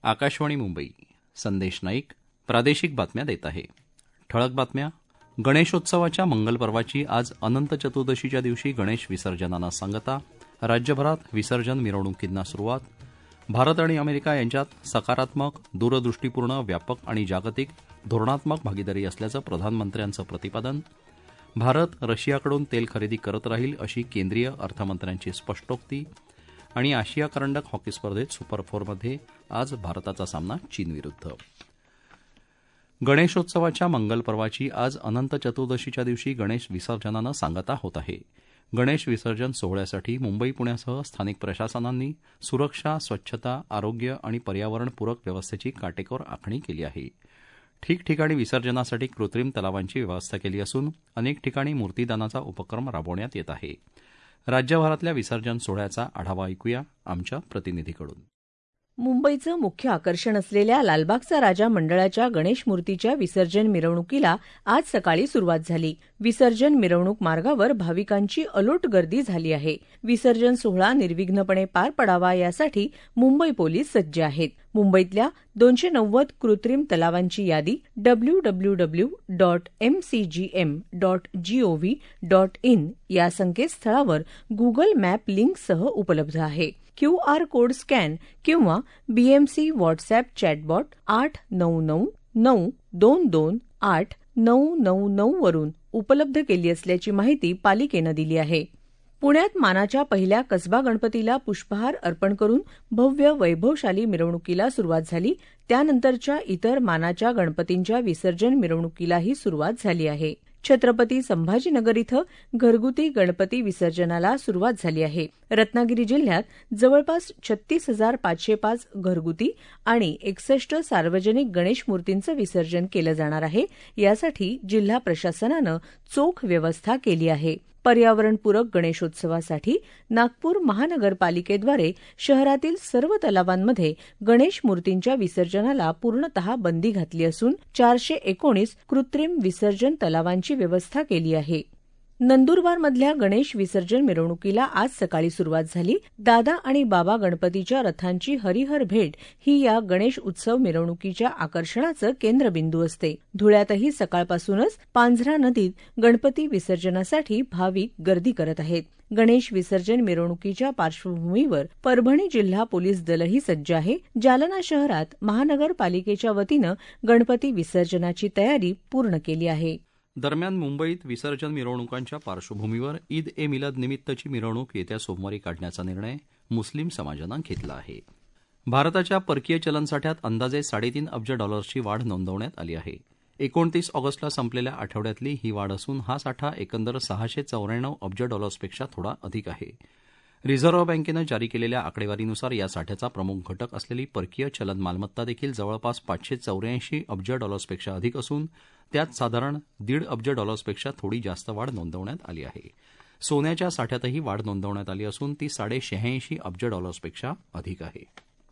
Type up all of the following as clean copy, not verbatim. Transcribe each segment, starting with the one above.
आकाशवाणी मुंबई. संदेश नाईक प्रादेशिक बातम्या देत आहे. ठळक बातम्या. गणेशोत्सवाच्या मंगल पर्वाची आज अनंत चतुर्दशीच्या दिवशी गणेश विसर्जनानं सांगता. राज्यभरात विसर्जन मिरवणुकींना सुरुवात. भारत आणि अमेरिका यांच्यात सकारात्मक, दूरदृष्टीपूर्ण, व्यापक आणि जागतिक धोरणात्मक भागीदारी असल्याचं प्रधानमंत्र्यांचं प्रतिपादन. भारत रशियाकडून तेल खरेदी करत राहील अशी केंद्रीय अर्थमंत्र्यांची स्पष्टोक्ती. आणि आशिया करंडक हॉकी स्पर्धेत सुपर फोरमध्ये आज भारताचा सामना चीनविरुद्ध. गणेशोत्सवाच्या मंगल पर्वाची आज अनंत चतुर्दशीच्या दिवशी गणेश विसर्जनानं सांगता होत आहे. गणेश विसर्जन सोहळ्यासाठी मुंबई पुण्यासह स्थानिक प्रशासनांनी सुरक्षा, स्वच्छता, आरोग्य आणि पर्यावरणपूरक व्यवस्थेची काटेकोर आखणी केली आहे. ठिकठिकाणी विसर्जनासाठी कृत्रिम तलावांची व्यवस्था केली असून अनेक ठिकाणी मूर्तीदानाचा उपक्रम राबवण्यात येत आहे. राज्यभरातल्या विसर्जन सोहळ्याचा आढावा ऐकूया आमच्या प्रतिनिधीकडून. मुंबईचं मुख्य आकर्षण असलेल्या लालबागचा राजा मंडळाच्या गणेश मूर्तीच्या विसर्जन मिरवणुकीला आज सकाळी सुरुवात झाली. विसर्जन मिरवणूक मार्गावर भाविकांची अलोट गर्दी झाली आहे. विसर्जन सोहळा निर्विघ्नपणे पार पडावा यासाठी मुंबई पोलीस सज्ज आहेत. मुंबईतल्या 290 कृत्रिम तलावांची यादी www.mcgm.gov.in या संकेतस्थळावर गुगल मॅप लिंकसह उपलब्ध आहे. QR कोड स्कॅन किंवा BMC व्हॉट्सअॅप चॅटबॉट 89992289999 वरून उपलब्ध केली असल्याची माहिती पालिकेनं दिली आहे. पुण्यात मानाच्या पहिल्या कसबा गणपतीला पुष्पहार अर्पण करून भव्य वैभवशाली मिरवणुकीला सुरुवात झाली. त्यानंतरच्या इतर मानाच्या गणपतींच्या विसर्जन मिरवणुकीलाही सुरुवात झाली आहे. छत्रपती संभाजीनगर इथं घरगुती गणपती विसर्जनाला सुरुवात झाली आहे. रत्नागिरी जिल्ह्यात जवळपास 36,505 घरगुती आणि 61 सार्वजनिक गणेश मूर्तींचं विसर्जन केलं जाणार आहे. यासाठी जिल्हा प्रशासनानं चोख व्यवस्था केली आहे. पर्यावरणपूरक गणेशोत्सवासाठी नागपूर महानगरपालिकेद्वारे शहरातील सर्व तलावांमध्ये गणेश मूर्तींच्या विसर्जनाला पूर्णतः बंदी घातली असून 419 कृत्रिम विसर्जन तलावांची व्यवस्था केली आहे. नंदुरबारमधल्या गणेश विसर्जन मिरवणुकीला आज सकाळी सुरुवात झाली. दादा आणि बाबा गणपतीच्या रथांची हरिहर भेट ही या गणेश उत्सव मिरवणुकीच्या आकर्षणाचं केंद्रबिंदू असते. धुळ्यातही सकाळपासूनच पांझरा नदीत गणपती विसर्जनासाठी भाविक गर्दी करत आहेत. गणेश विसर्जन मिरवणुकीच्या पार्श्वभूमीवर परभणी जिल्हा पोलीस दलही सज्ज आहे. जालना शहरात महानगरपालिकेच्या वतीनं गणपती विसर्जनाची तयारी पूर्ण केली आहे. दरम्यान मुंबईत विसर्जन मिरवणुकांच्या पार्श्वभूमीवर ईद ए मिलाद निमित्तची मिरवणूक येत्या सोमवारी काढण्याचा निर्णय मुस्लिम समाजानं घेतला आहे. भारताच्या परकीय चलनसाठ्यात अंदाजे $3.5 अब्ज ची वाढ नोंदवण्यात आली आहे. 29 ऑगस्टला संपलेल्या आठवड्यातली ही वाढ असून हा साठा एकंदर $694 अब्ज पेक्षा थोडा अधिक आहे. रिझर्व्ह बँकेनं जारी केलेल्या आकडेवारीनुसार या साठ्याचा प्रमुख घटक असलेली परकीय चलन मालमत्ता देखील जवळपास $584 अब्ज पेक्षा अधिक असून त्यात साधारण $1.5 अब्ज पेक्षा थोडी जास्त वाढ नोंदवण्यात आली आहे. सोन्याच्या साठ्यातही वाढ नोंदवण्यात आली असून ती $86.5 अब्ज पेक्षा अधिक आहे.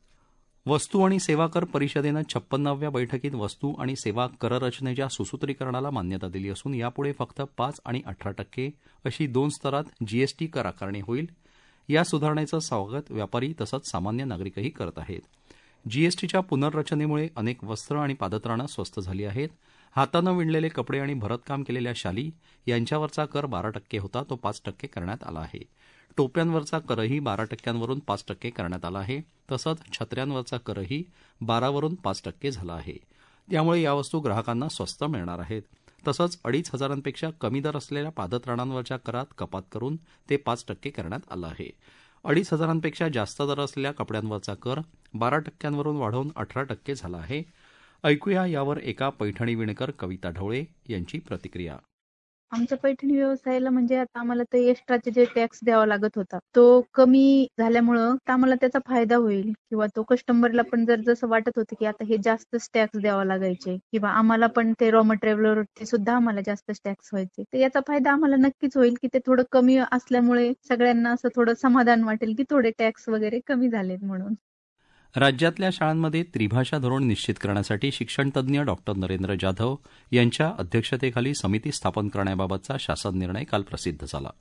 वस्तू आणि सेवा कर परिषदेनं 56व्या बैठकीत वस्तू आणि सेवा कररचनेच्या सुसूत्रीकरणाला मान्यता दिली असून यापुढे फक्त 5 आणि 18% अशी 2 स्तरात जीएसटी कर आकारणी होईल. या सुधारणेचं स्वागत व्यापारी तसंच सामान्य नागरिकही करत आहेत. जीएसटीच्या पुनर्रचनेमुळे अनेक वस्त्र आणि पादत्राणं स्वस्त झाली आहेत. हातानं विणलेले कपडे आणि भरतकाम केलेल्या शाली यांच्यावरचा कर 12% होता तो 5% करण्यात आला आहे. टोप्यांवरचा करही 12% 5% करण्यात आला आहे. तसंच छत्र्यांवरचा करही 12 5% झाला आहे. त्यामुळे या वस्तू ग्राहकांना स्वस्त मिळणार आहेत. तसंच 2,500पेक्षा कमी दर असलेल्या पादत्राणांवरच्या करात कपात करून ते 5% करण्यात आलं आहे. 2,500पेक्षा जास्त दर असलेल्या कपड्यांवरचा कर 12% वाढवून 18% झाला आहे. ऐकूया यावर एका पैठणी विणकर कविता ढवळे यांची प्रतिक्रिया. आमच्या पैठणी व्यवसायाला म्हणजे आता आम्हाला ते एक्स्ट्राचे जे टॅक्स द्यावा लागत होता तो कमी झाल्यामुळं आम्हाला त्याचा फायदा होईल किंवा तो कस्टमरला पण जर जसं वाटत होतं की आता हे जास्तच टॅक्स द्यावा लागायचे किंवा आम्हाला पण ते रॉ मटेरियलवर ते सुद्धा आम्हाला जास्त टॅक्स व्हायचे तर याचा फायदा आम्हाला नक्कीच होईल की ते थोडं कमी असल्यामुळे सगळ्यांना असं थोडं समाधान वाटेल की थोडे टॅक्स वगैरे कमी झालेत म्हणून. राज्यातल्या शाळांमध्ये त्रिभाषा धोरण निश्चित करण्यासाठी शिक्षणतज्ज्ञ डॉक्टर नरेंद्र जाधव यांच्या अध्यक्षतेखाली समिती स्थापन करण्याबाबतचा शासन निर्णय काल प्रसिद्ध झाला.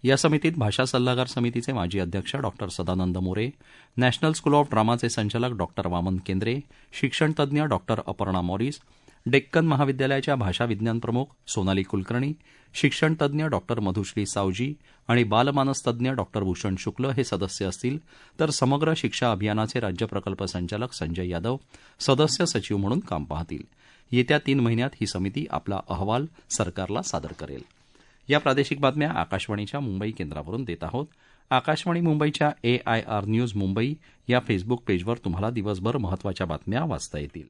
या समितीत भाषा सल्लागार समितीचे माजी अध्यक्ष डॉ Sadanand More, national school of ड्रामाचे संचालक डॉ वामन केंद्रे, शिक्षणतज्ज्ञ डॉ अपर्णा मॉरिस, डेक्कन महाविद्यालयाच्या भाषा विज्ञान प्रमुख सोनाली कुलकर्णी, शिक्षणतज्ज्ञ डॉ मधुश्री सावजी आणि बालमानसतज्ज्ञ डॉ भूषण शुक्ल हे सदस्य असतील, तर समग्र शिक्षा अभियानाचे राज्य प्रकल्प संचालक संजय यादव सदस्य सचिव म्हणून काम पाहतील. येत्या 3 महिन्यात ही समिती आपला अहवाल सरकारला सादर करेल. या प्रादेशिक बातम्या आकाशवाणीच्या मुंबई केंद्रावरून देत आहोत. आकाशवाणी मुंबईच्या AIR न्यूज मुंबई या फेसबुक पेजवर तुम्हाला दिवसभर महत्त्वाच्या बातम्या वाचता येतील.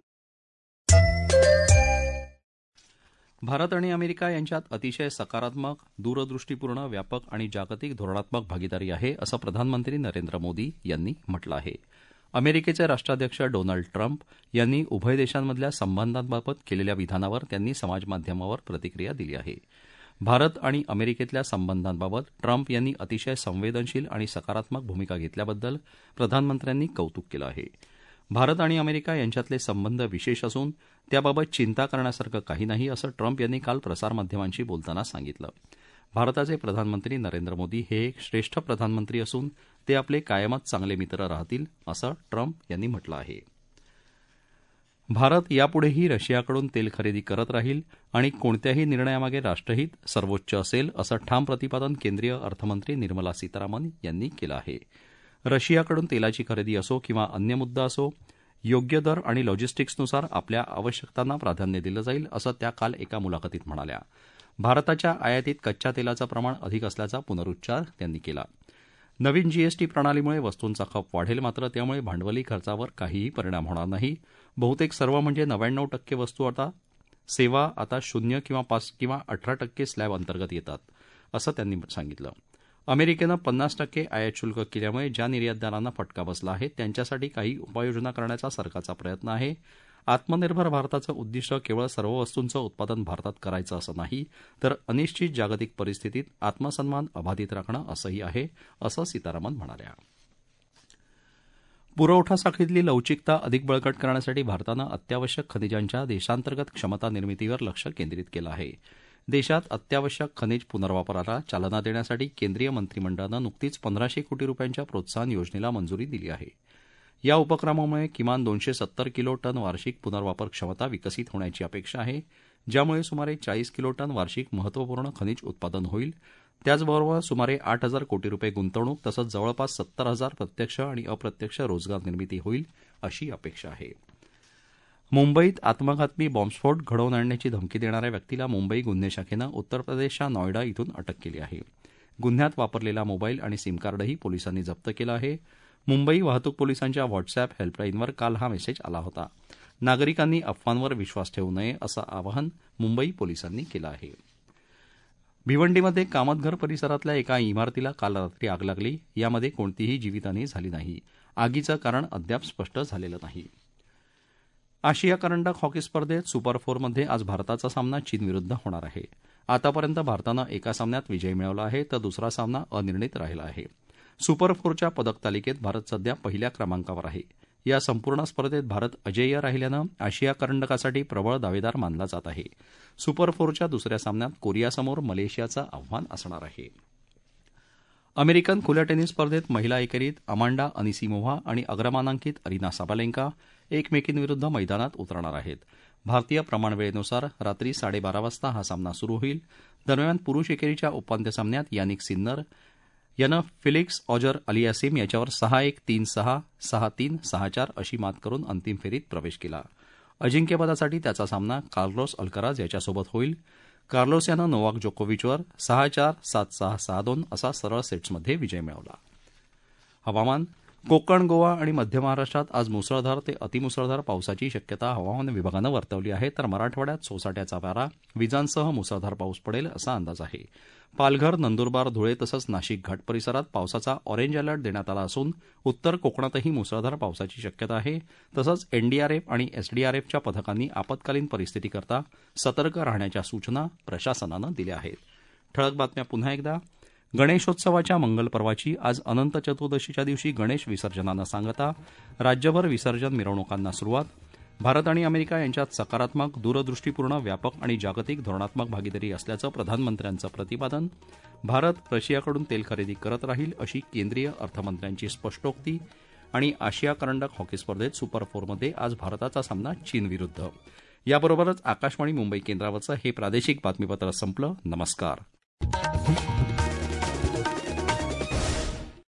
भारत आणि अमेरिका यांच्यात अतिशय सकारात्मक, दूरदृष्टीपूर्ण, व्यापक आणि जागतिक धोरणात्मक भागीदारी आहे, असं प्रधानमंत्री नरेंद्र मोदी यांनी म्हटलं आहे. अमेरिकेचे राष्ट्राध्यक्ष डोनाल्ड ट्रम्प यांनी उभय देशांमधल्या संबंधांबाबत केलेल्या विधानावर त्यांनी समाजमाध्यमावर प्रतिक्रिया दिली आहे. भारत आणि अमेरिकेतल्या संबंधांबाबत ट्रम्प यांनी अतिशय संवेदनशील आणि सकारात्मक भूमिका घेतल्याबद्दल प्रधानमंत्र्यांनी कौतुक केलं आहे. भारत आणि अमेरिका यांच्यातले संबंध विशेष असून त्याबाबत चिंता करण्यासारखं काही नाही, असं ट्रम्प यांनी काल प्रसारमाध्यमांशी बोलताना सांगितलं. भारताचे प्रधानमंत्री नरेंद्र मोदी हे एक श्रेष्ठ प्रधानमंत्री असून ते आपले कायमच चांगले मित्र राहतील, असं ट्रम्प यांनी म्हटलं आहे. भारत यापुढेही रशियाकडून तेल खरेदी करत राहील आणि कोणत्याही निर्णयामागे राष्ट्रहित सर्वोच्च असेल, असं ठाम प्रतिपादन केंद्रीय अर्थमंत्री निर्मला सीतारामन यांनी केलं आहे. रशियाकडून तेलाची खरेदी असो किंवा अन्य मुद्दा असो, योग्य दर आणि लॉजिस्टिक्सनुसार आपल्या आवश्यकतांना प्राधान्य दिलं जाईल, असं त्या काल एका मुलाखतीत म्हणाल्या. भारताच्या आयातीत कच्च्या तेलाचं प्रमाण अधिक असल्याचा पुनरुच्चार त्यांनी केला. नवीन जीएसटी प्रणालीमुळे वस्तूंचा खप वाढेल, मात्र त्यामुळे भांडवली खर्चावर काहीही परिणाम होणार नाही. बहुतेक सर्व म्हणजे 99% वस्तू सेवा आता 0 किंवा 5 किंवा 18% स्लॅब अंतर्गत येतात, असं त्यांनी सांगितलं. अमेरिकेनं 50% आयात शुल्क केल्यामुळे ज्या निर्यातदारांना फटका बसला आहे त्यांच्यासाठी काही उपाययोजना करण्याचा सरकारचा प्रयत्न आहे. आत्मनिर्भर भारताचं उद्दिष्ट केवळ सर्व वस्तूंचं उत्पादन भारतात करायचं असं नाही, तर अनिश्चित जागतिक परिस्थितीत आत्मसन्मान अबाधित राखणं असंही आहे, असं सीतारामन म्हणाल्या. पुरवठा साखळीतली लवचिकता अधिक बळकट करण्यासाठी भारतानं अत्यावश्यक खनिजांच्या देशांतर्गत क्षमता निर्मितीवर लक्ष केंद्रित केलं आहे. देशात अत्यावश्यक खनिज पुनर्वापराला चालना देण्यासाठी केंद्रीय मंत्रिमंडळानं नुकतीच 1500 कोटी रुपयांच्या प्रोत्साहन योजनेला मंजुरी दिली आहे. या उपक्रमामुळे किमान 270 किलो टन वार्षिक पुनर्वापर क्षमता विकसित होण्याची अपेक्षा आहे, ज्यामुळे सुमारे 40 किलो टन वार्षिक महत्त्वपूर्ण खनिज उत्पादन होईल. त्याचबरोबर सुमारे 8,000 कोटी रुपये गुंतवणूक तसंच जवळपास 70,000 प्रत्यक्ष आणि अप्रत्यक्ष रोजगार निर्मिती होईल, अशी अपेक्षा आहे. मुंबईत आत्मघातकी बॉम्बस्फोट घडवून आणण्याची धमकी देणाऱ्या व्यक्तीला मुंबई गुन्हे शाखेनं उत्तर प्रदेशच्या नॉयडा इथून अटक केली आहे. गुन्ह्यात वापरलेला मोबाईल आणि सिमकार्डही पोलिसांनी जप्त केलं आहे. मुंबई वाहतूक पोलिसांच्या व्हॉट्सअप हेल्पलाईनवर काल हा मेसेज आला होता. नागरिकांनी अफवांवर विश्वास ठेवू नये, असं आवाहन मुंबई पोलिसांनी केलं आहे. भिवंडीमध्ये कामतघर परिसरातल्या एका इमारतीला काल रात्री आग लागली. यामध्ये कोणतीही जीवितहानी झाली नाही. आगीचं कारण अद्याप स्पष्ट झालेलं नाही. आशिया करंडक हॉकी स्पर्धेत सुपर 4मध्ये आज भारताचा सामना चीनविरुद्ध होणार आहे. आतापर्यंत भारतानं एका सामन्यात विजय मिळवला आहे, तर दुसरा सामना अनिर्णित राहिला आहे. सुपर 4च्या पदक तालिकेत भारत सध्या पहिल्या क्रमांकावर आहे. या संपूर्ण स्पर्धेत भारत अजेय राहिल्यानं आशिया करंडकासाठी प्रबळ दावेदार मानला जात आहे. सुपर 4च्या दुसऱ्या सामन्यात कोरियासमोर मलेशियाचं आव्हान असणार आहे. अमेरिकन खुल्या टेनिस स्पर्धेत महिला एकेरीत अमांडा अनिसिमोव्हा आणि अग्रमानांकित अरिना साबालेंका एकमेकींविरुद्ध मैदानात उतरणार आहेत. भारतीय प्रमाणवेळेनुसार रात्री 12:30 वाजता हा सामना सुरू होईल. दरम्यान पुरुष एकेरीच्या उपांत्य सामन्यात यानिक सिन्नर यानं फिलिक्स ऑजर अलियासिम याच्यावर 6-1, 3-6, 6-3, 6-4 अशी मात करून अंतिम फेरीत प्रवेश केला. अजिंक्यपदासाठी त्याचा सामना कार्लोस अल्कराज याच्यासोबत होईल. कार्लोस यानं नोवाक जोकोविचवर 6-4, 7-6, 6-2 असा सरळ सेट्समध्ये विजय मिळवला. हवामान. कोकण, गोवा आणि मध्य महाराष्ट्रात आज मुसळधार ते अतिमुसळधार पावसाची शक्यता हवामान विभागानं वर्तवली आहे, तर मराठवाड्यात सोसाट्याचा वारा, विजांसह मुसळधार पाऊस पडेल असा अंदाज आहे. पालघर, नंदुरबार, धुळे तसंच नाशिक घाट परिसरात पावसाचा ऑरेंज अलर्ट देण्यात आला असून उत्तर कोकणातही मुसळधार पावसाची शक्यता आहे. तसंच एनडीआरएफ आणि एसडीआरएफच्या पथकांनी आपत्कालीन परिस्थितीकरता सतर्क राहण्याच्या सूचना प्रशासनानं दिल्या आहेत. ठळक बातम्या पुन्हा एकदा. गणेशोत्सवाच्या मंगल पर्वाची आज अनंत चतुर्दशीच्या दिवशी गणेश विसर्जनानं सांगता. राज्यभर विसर्जन मिरवणुकांना सुरुवात. भारत आणि अमेरिका यांच्यात सकारात्मक, दूरदृष्टीपूर्ण, व्यापक आणि जागतिक धोरणात्मक भागीदारी असल्याचं प्रधानमंत्र्यांचं प्रतिपादन. भारत रशियाकडून तेल खरेदी करत राहील अशी केंद्रीय अर्थमंत्र्यांची स्पष्टोक्ती. आणि आशिया करंडक हॉकी स्पर्धेत सुपर फोरमध्ये आज भारताचा सामना चीनविरुद्ध. याबरोबरच आकाशवाणी मुंबई केंद्रावरचं हे प्रादेशिक बातमीपत्र संपलं. नमस्कार.